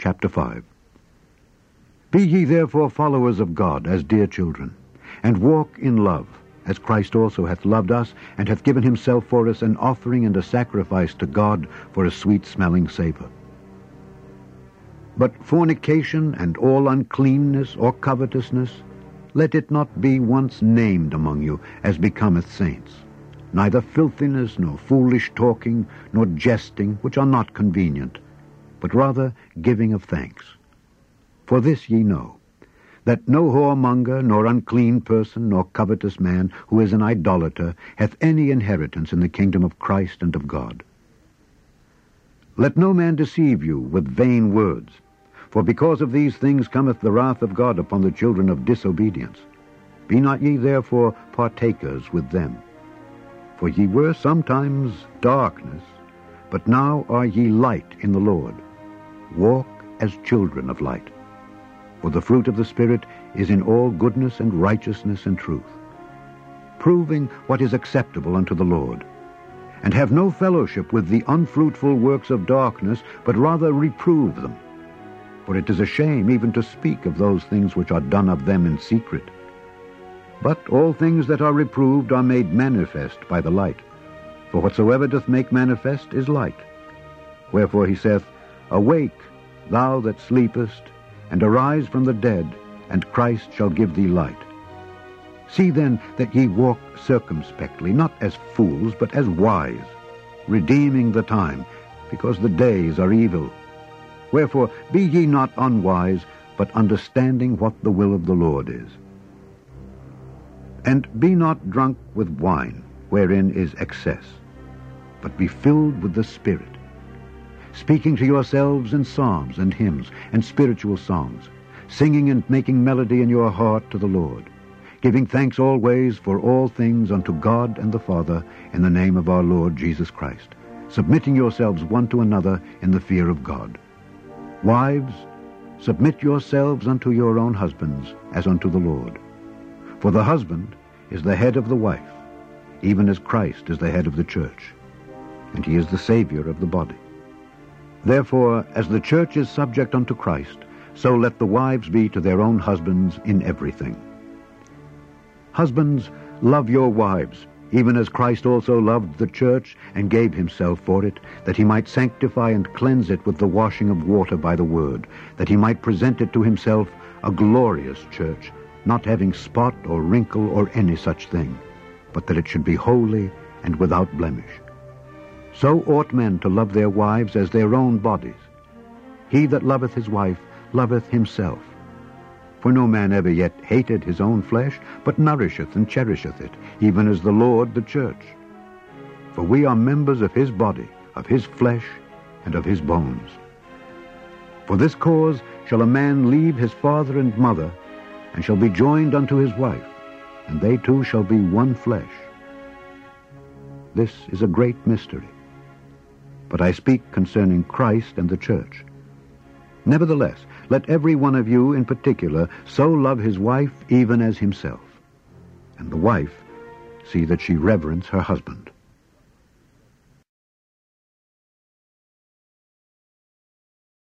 chapter 5. Be ye therefore followers of God as dear children, and walk in love, as Christ also hath loved us, and hath given himself for us an offering and a sacrifice to God for a sweet-smelling savour. But fornication and all uncleanness or covetousness, let it not be once named among you, as becometh saints. Neither filthiness, nor foolish talking, nor jesting, which are not convenient, but rather giving of thanks. For this ye know, that no whoremonger, nor unclean person, nor covetous man, who is an idolater, hath any inheritance in the kingdom of Christ and of God. Let no man deceive you with vain words, for because of these things cometh the wrath of God upon the children of disobedience. Be not ye therefore partakers with them. For ye were sometimes darkness, but now are ye light in the Lord. Walk as children of light. For the fruit of the Spirit is in all goodness and righteousness and truth, proving what is acceptable unto the Lord. And have no fellowship with the unfruitful works of darkness, but rather reprove them. For it is a shame even to speak of those things which are done of them in secret. But all things that are reproved are made manifest by the light. For whatsoever doth make manifest is light. Wherefore he saith, Awake, thou that sleepest, and arise from the dead, and Christ shall give thee light. See then that ye walk circumspectly, not as fools, but as wise, redeeming the time, because the days are evil. Wherefore be ye not unwise, but understanding what the will of the Lord is. And be not drunk with wine, wherein is excess, but be filled with the Spirit, speaking to yourselves in psalms and hymns and spiritual songs, singing and making melody in your heart to the Lord, giving thanks always for all things unto God and the Father in the name of our Lord Jesus Christ, submitting yourselves one to another in the fear of God. Wives, submit yourselves unto your own husbands as unto the Lord. For the husband is the head of the wife, even as Christ is the head of the church, and he is the Savior of the body. Therefore, as the church is subject unto Christ, so let the wives be to their own husbands in everything. Husbands, love your wives, even as Christ also loved the church and gave himself for it, that he might sanctify and cleanse it with the washing of water by the word, that he might present it to himself a glorious church, not having spot or wrinkle or any such thing, but that it should be holy and without blemish. So ought men to love their wives as their own bodies. He that loveth his wife loveth himself. For no man ever yet hated his own flesh, but nourisheth and cherisheth it, even as the Lord the church. For we are members of his body, of his flesh, and of his bones. For this cause shall a man leave his father and mother, and shall be joined unto his wife, and they two shall be one flesh. This is a great mystery. But I speak concerning Christ and the church. Nevertheless, let every one of you in particular so love his wife even as himself, and the wife see that she reverence her husband.